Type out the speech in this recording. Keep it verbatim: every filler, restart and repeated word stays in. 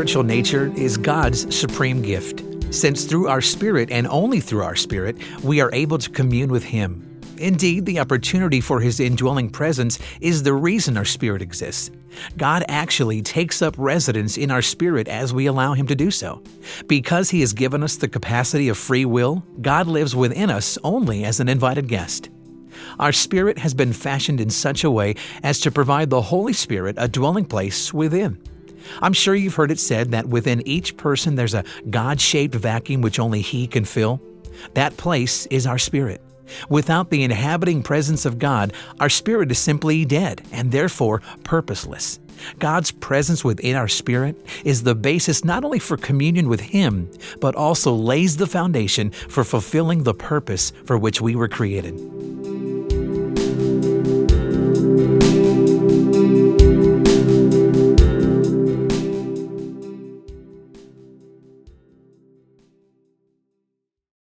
spiritual nature is God's supreme gift, since through our spirit and only through our spirit, we are able to commune with Him. Indeed, the opportunity for His indwelling presence is the reason our spirit exists. God actually takes up residence in our spirit as we allow Him to do so. Because He has given us the capacity of free will, God lives within us only as an invited guest. Our spirit has been fashioned in such a way as to provide the Holy Spirit a dwelling place within. I'm sure you've heard it said that within each person there's a God-shaped vacuum which only He can fill. That place is our spirit. Without the inhabiting presence of God, our spirit is simply dead and therefore purposeless. God's presence within our spirit is the basis not only for communion with Him, but also lays the foundation for fulfilling the purpose for which we were created.